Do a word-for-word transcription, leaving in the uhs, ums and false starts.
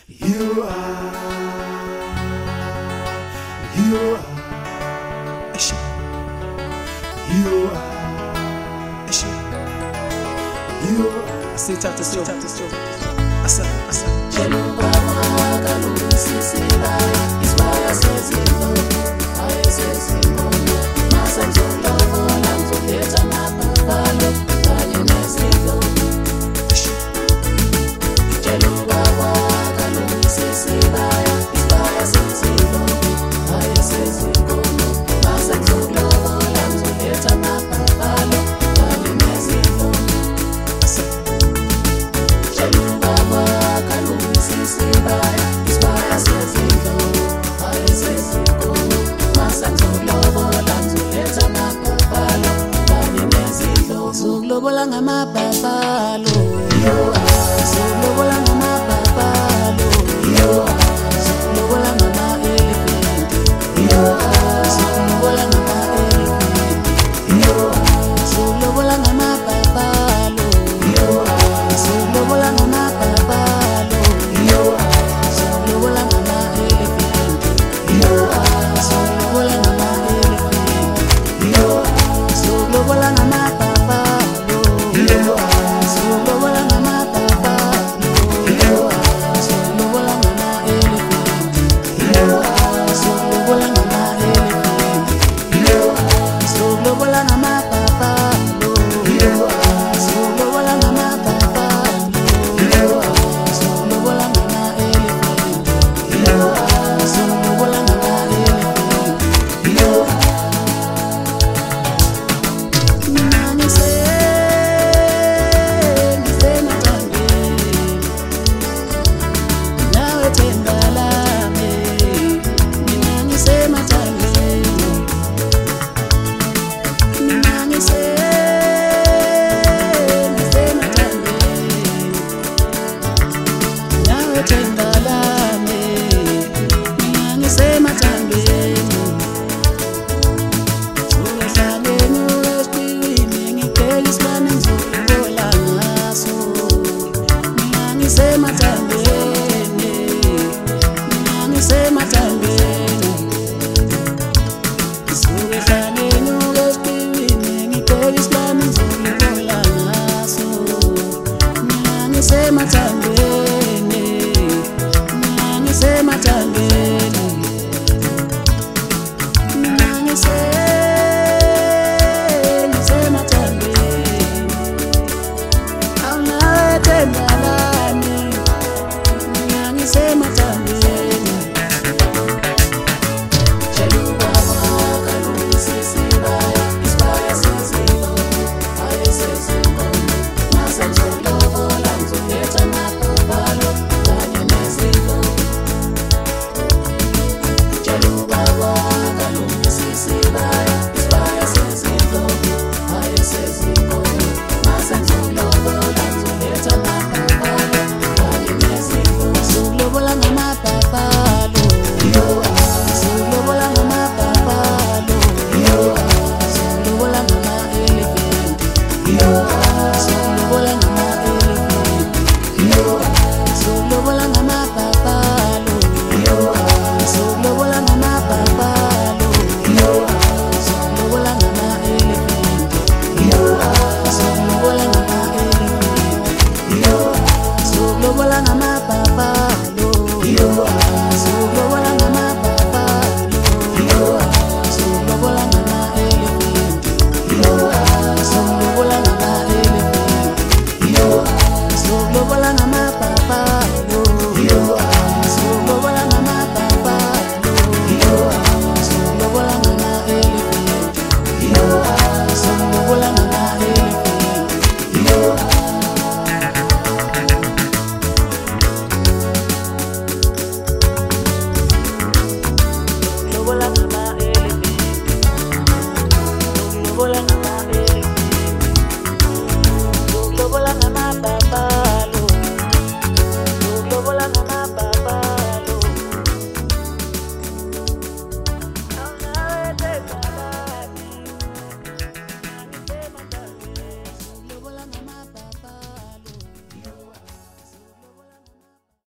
You are, you are, you are, you are. Sit up, sit up, sit up. Asa, asa. Jeluba wakalu sisiba, iswaya sezimo, aye sezimo. Masa mzolo vola mzoleta mapapalo, kanye nezilo. Jeluba wakalu sisiba, iswaya sezimo, aye sezimo. Masa mzolo vola mzoleta mapapalo, kanye nezilo. Jeluba wakalu sisiba, iswaya sezimo, aye sezimo. Masa mzolo vola mzoleta mapapalo, kanye nezilo. Zuglobola ngamapapalo, yo ah. Zuglobola ngamapapalo, yo ah. Zuglobola ngama-elephant, yo ah. Zuglobola ngama-elephant, yo ah. Zuglobola ngamapapalo, yo ah. Zuglobola ngamapapalo, yo ah. Zuglobola ngama-elephant, yo ah. Zuglobola ngama-elephant, yo ah. Zuglobola ngamapapalo, yo ah. Zuglobola ngamapapalo, yo ah. Zuglobola ngama-elephant, yo ah. Zuglobola ngama-elephant, yo ah. Zuglobola ngamapapalo, yo ah. Zuglobola ngamapapalo, yo ah. Zuglobola ngama-elephant, yo ah. Zuglobola ngama-elephant, yo ah. Mina ngise, ngisemathandweni, nawe themba lami. Mina ngisemathandweni, mina ngise, ngisemathandweni, nawe themba